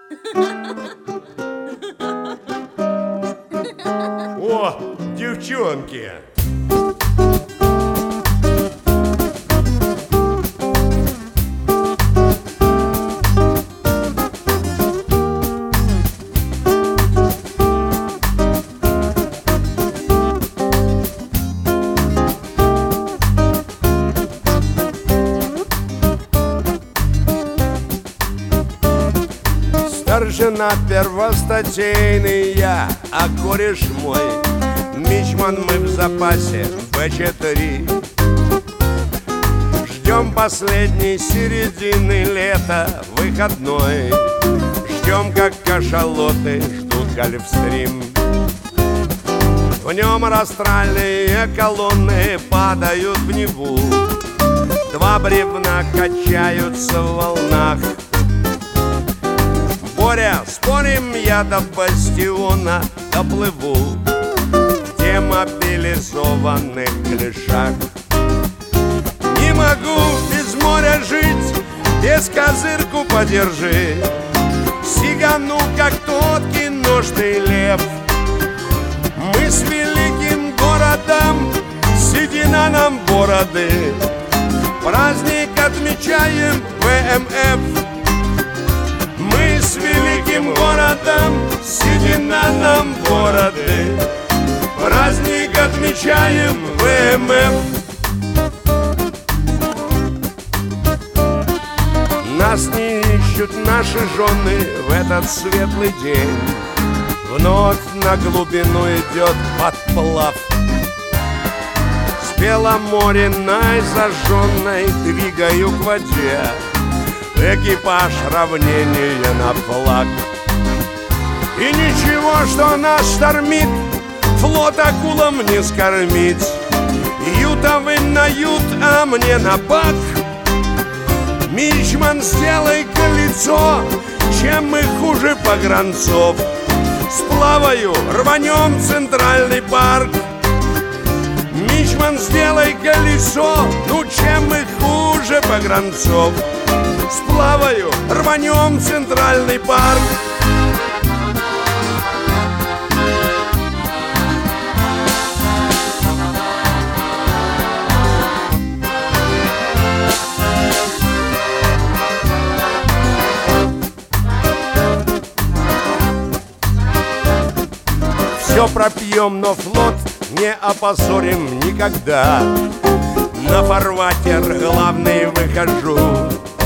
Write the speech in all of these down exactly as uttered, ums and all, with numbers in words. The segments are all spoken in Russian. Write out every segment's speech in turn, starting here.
О, девчонки! Старшина первостатейный я, а кореш мой мичман, мы в запасе бэ четыре. Ждем последней середины лета, выходной. Ждем, как кашалоты ждут гольфстрим. В нем растральные колонны падают в Неву. Два бревна качаются в волнах. Боря, спорим, я до бастиона доплыву в демобилизованных клешах. Не могу без моря жить, без козырку подержи. Сигану, как тот киношный лев. Мы с великим городом, седина нам бороды. Праздник отмечаем вэ эм эф. Мы с великим городом, седина нам бороды. Праздник отмечаем вэ эм эф. Нас не ищут наши жены в этот светлый день. Вновь на глубину идет подплав. С Беломориной зажженной двигаю к воде. Экипаж равнение на флаг. И ничего, что нас штормит, флот акулам не скормить. Ютовый на ют, а мне на бак. Мичман, сделай колесо, чем мы хуже погранцов. Сплаваю, рванем центральный парк. Мичман, сделай колесо, ну чем мы хуже погранцов. Сплаваю, рванем центральный парк. Все пропьем, но флот не опозорим никогда. На фарватер главный выхожу.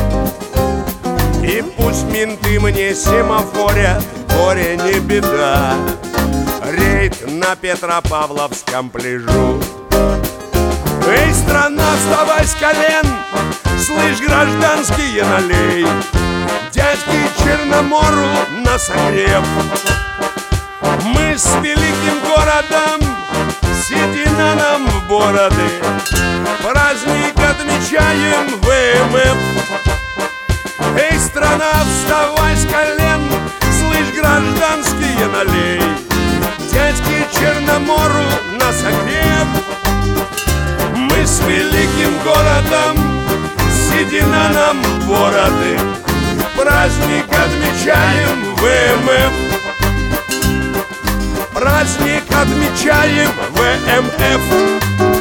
И пусть менты мне семафорят, горе не беда. Рейд на Петропавловском пляжу. Эй, страна, вставай с колен, слышь, гражданские, налей дядьки Черномору на согрев. Мы с великим городом, седина нам в бороды. Праздник отмечаем вэ эм эф. Эй, страна, вставай с колен, слышь, гражданские, налей дядьки Черномору на согрев. Мы с великим городом, седина нам в бороды. Праздник отмечаем вэ эм эф. Праздник отмечаем вэ эм эф.